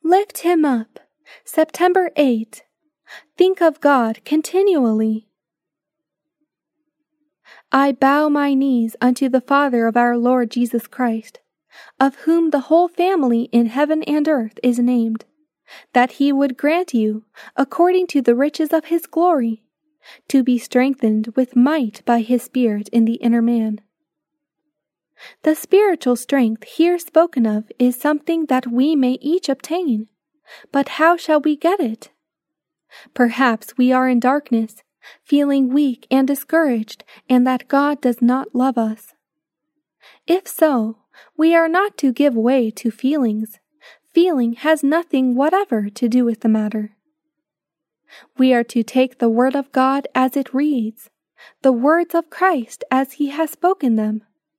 Lift him up. September 8. Think of God continually. I bow my knees unto the Father of our Lord Jesus Christ, of whom the whole family in heaven and earth is named, that he would grant you, according to the riches of his glory, to be strengthened with might by his Spirit in the inner man. The spiritual strength here spoken of is something that we may each obtain, but how shall we get it? Perhaps we are in darkness, feeling weak and discouraged, and that God does not love us. If so, we are not to give way to feelings. Feeling has nothing whatever to do with the matter. We are to take the Word of God as it reads, the words of Christ as he has spoken them.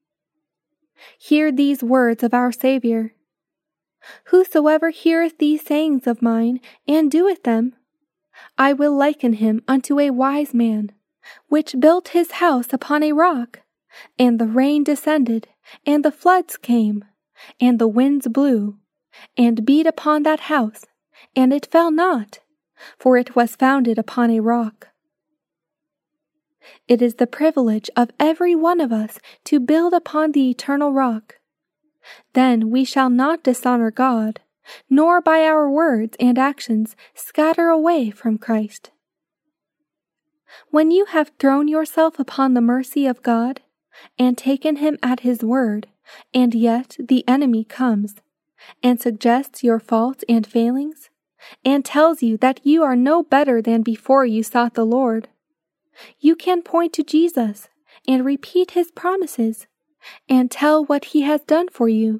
Hear these words of our Savior. Whosoever heareth these sayings of mine, and doeth them, I will liken him unto a wise man, which built his house upon a rock, and the rain descended, and the floods came, and the winds blew, and beat upon that house, and it fell not, for it was founded upon a rock. It is the privilege of every one of us to build upon the eternal rock. Then we shall not dishonor God, nor by our words and actions scatter away from Christ. When you have thrown yourself upon the mercy of God, and taken him at his word, and yet the enemy comes, and suggests your faults and failings, and tells you that you are no better than before you sought the Lord, you can point to Jesus and repeat his promises, and tell what he has done for you.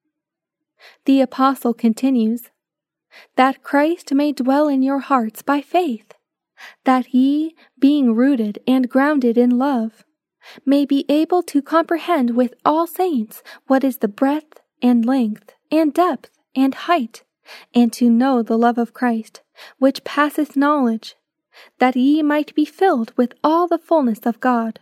The apostle continues, that Christ may dwell in your hearts by faith, that ye, being rooted and grounded in love, may be able to comprehend with all saints what is the breadth and length and depth and height, and to know the love of Christ, which passeth knowledge, that ye might be filled with all the fullness of God.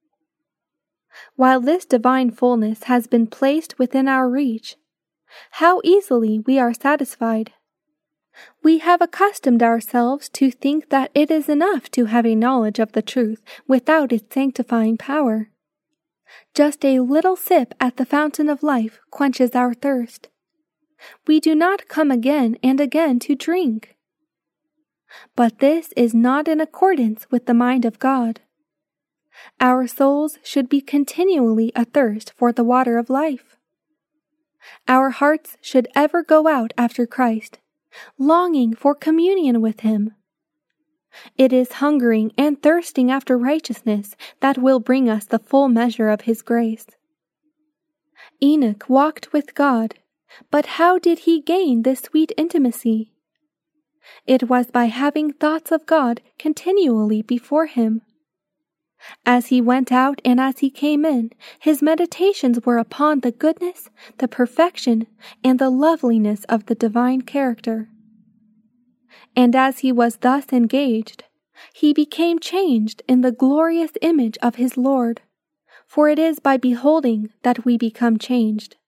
While this divine fullness has been placed within our reach, how easily we are satisfied. We have accustomed ourselves to think that it is enough to have a knowledge of the truth without its sanctifying power. Just a little sip at the fountain of life quenches our thirst. We do not come again and again to drink. But this is not in accordance with the mind of God. Our souls should be continually athirst for the water of life. Our hearts should ever go out after Christ, longing for communion with him. It is hungering and thirsting after righteousness that will bring us the full measure of his grace. Enoch walked with God, but how did he gain this sweet intimacy? It was by having thoughts of God continually before him. As he went out and as he came in, his meditations were upon the goodness, the perfection, and the loveliness of the divine character. And as he was thus engaged, he became changed in the glorious image of his Lord, for it is by beholding that we become changed.